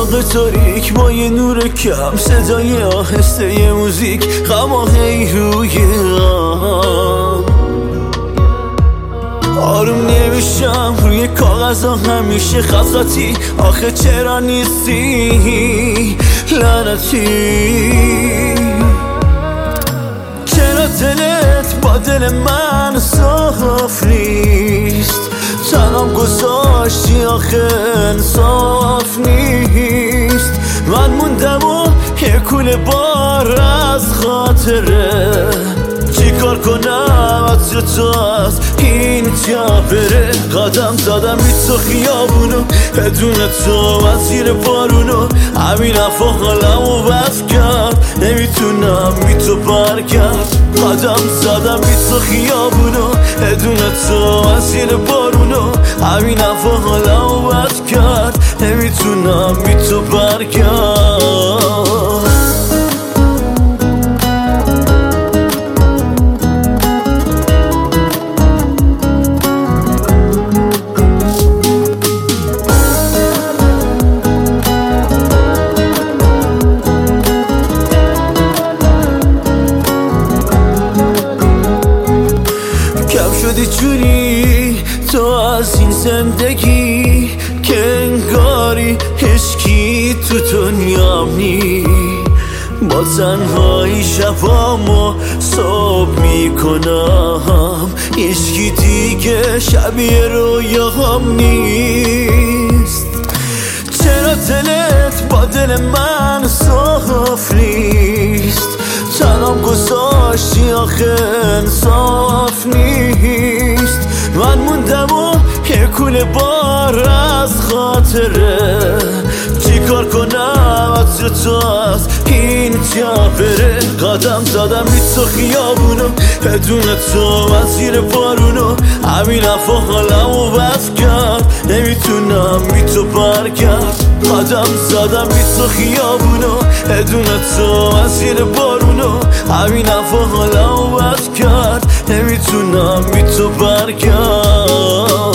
اتاق تاریک با یه نور کم، صدای آهسته موزیک، غم هی روی هم. آروم نمیشم روی کاغذها همیشه خطی، آخه چرا نیستی لعنتی؟ چرا دلت با دل من صاف نیست؟ تنم گذاشتی آخه انصاف نیست. من موندم و یه کوله بار از خاطره، چی کار کنم از تو از این جا بره؟ قدم زدم بی تو خیابونو بدون تو از زیر بارونو، همین افا حالمو بد کرد، نمیتونم بی تو برگرد. قدم زدم بی تو خیابونو بدون تو از زیر بارونو، همین افا حالمو بد کرد، نمیتونم بی تو برگرد. شدی جوری تو از این زندگی که انگاری هیچکی تو دنیام نی. با تنهایی شبامو صبح میکنم، هیچکی دیگه شبیه رویاهام نیست. چرا دلت با دل من صاف نیست؟ تنم گذاشتی آخه انصاف نیست. من موندم و یه کوله بار از خاطره، چی کار کنم از تو از این جا بره؟ قدم زدم بی تو خیابونو بدون تو از زیر بارونو، همین افا حالمو بد کرد، نمیتونم بی تو برگرد. قدم زدم بی تو خیابونو بدون تو از زیر بارونو، همین افا حالمو بد کرد، نمیتونم بی تو برگرد.